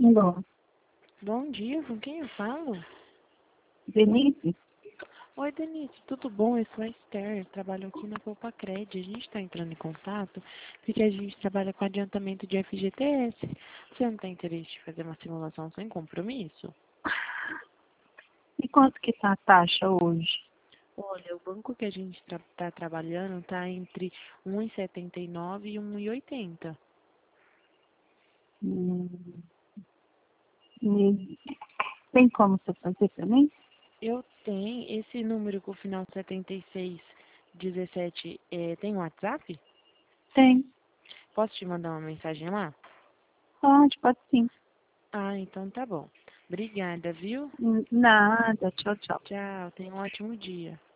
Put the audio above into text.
Alô, Bom dia, com quem eu falo? Denise? Oi, Denise, tudo bom? Eu sou a Esther, trabalho aqui na Copacred. A gente está entrando em contato porque a gente trabalha com adiantamento de FGTS. Você não tem interesse de fazer uma simulação sem compromisso? E quanto que tá a taxa hoje? Olha, o banco que a gente está trabalhando está entre 1,79 e 1,80. Hum, e tem como você fazer pra mim? Eu tenho esse número com o final 7617, tem WhatsApp? Tem. Posso te mandar uma mensagem lá? Pode sim. Ah, então tá bom. Obrigada, viu? Nada, tchau, tchau. Tchau, tenha um ótimo dia.